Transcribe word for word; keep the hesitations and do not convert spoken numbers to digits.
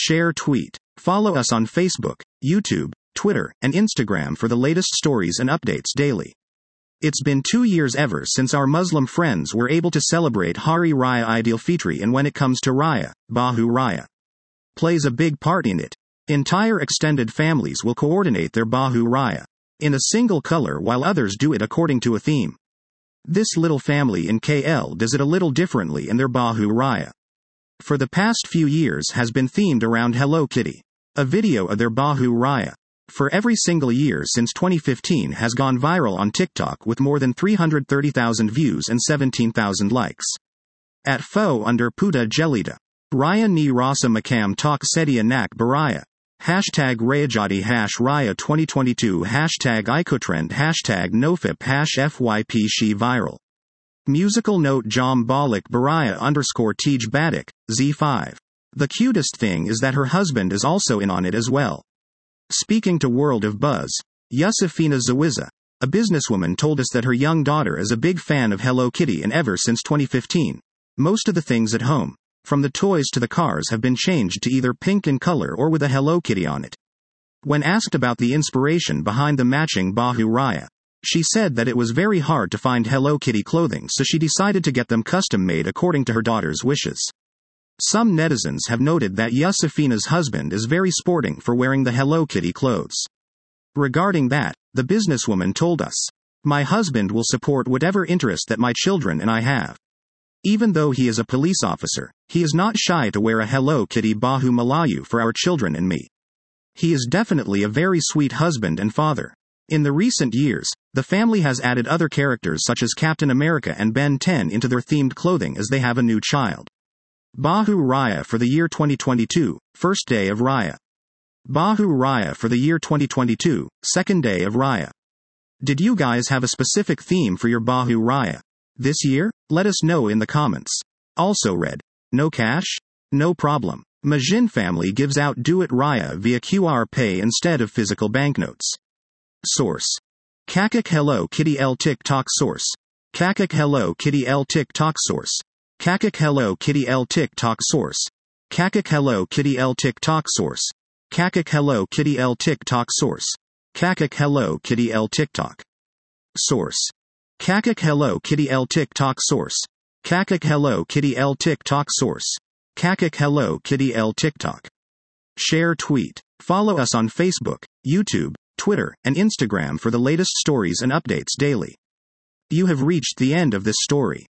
Share tweet. Follow us on Facebook, YouTube, Twitter, and Instagram for the latest stories and updates daily. It's been two years ever since our Muslim friends were able to celebrate Hari Raya Aidilfitri, and when it comes to Raya, Bahu Raya plays a big part in it. Entire extended families will coordinate their Bahu Raya in a single color, while others do it according to a theme. This little family in K L does it a little differently in their Bahu Raya. For the past few years has been themed around Hello Kitty. A video of their Bahu Raya for every single year since twenty fifteen has gone viral on TikTok with more than three hundred thirty thousand views and seventeen thousand likes. At Fo under Puta Jelita. Raya ni Rasa Makam Tak Sedia Nak Baraya. Hashtag Rayajati hash Raya twenty twenty-two Hashtag Icotrend Hashtag Nofip hash F Y P She Viral. Musical note Jom Balik Baraya underscore Tej Badik, Z five. The cutest thing is that her husband is also in on it as well. Speaking to World of Buzz, Yusufina Zawiza, a businesswoman, told us that her young daughter is a big fan of Hello Kitty, and ever since twenty fifteen, most of the things at home, from the toys to the cars, have been changed to either pink in color or with a Hello Kitty on it. When asked about the inspiration behind the matching Bahu Raya, she said that it was very hard to find Hello Kitty clothing, so she decided to get them custom made according to her daughter's wishes. Some netizens have noted that Yusufina's husband is very sporting for wearing the Hello Kitty clothes. Regarding that, the businesswoman told us, "My husband will support whatever interest that my children and I have. Even though he is a police officer, he is not shy to wear a Hello Kitty Bahu Melayu for our children and me. He is definitely a very sweet husband and father." In the recent years, the family has added other characters such as Captain America and Ben ten into their themed clothing as they have a new child. Bahu Raya for the year twenty twenty-two, first day of Raya. Bahu Raya for the year twenty twenty-two, second day of Raya. Did you guys have a specific theme for your Bahu Raya this year? Let us know in the comments. Also read, no cash? No problem. Majin family gives out Do It Raya via Q R Pay instead of physical banknotes. Source. Kakak Hello Kitty L TikTok source. Kakak Hello Kitty L TikTok source. Kakak Hello Kitty L TikTok source. Kakak Hello Kitty L TikTok source. Kakak Hello Kitty L TikTok source. Kakak Hello Kitty L TikTok source. Kakak Hello Kitty L TikTok source. Kakak Hello Kitty L TikTok source. Kakak Hello Kitty L TikTok. Share tweet. Follow us on Facebook, YouTube, Twitter, and Instagram for the latest stories and updates daily. You have reached the end of this story.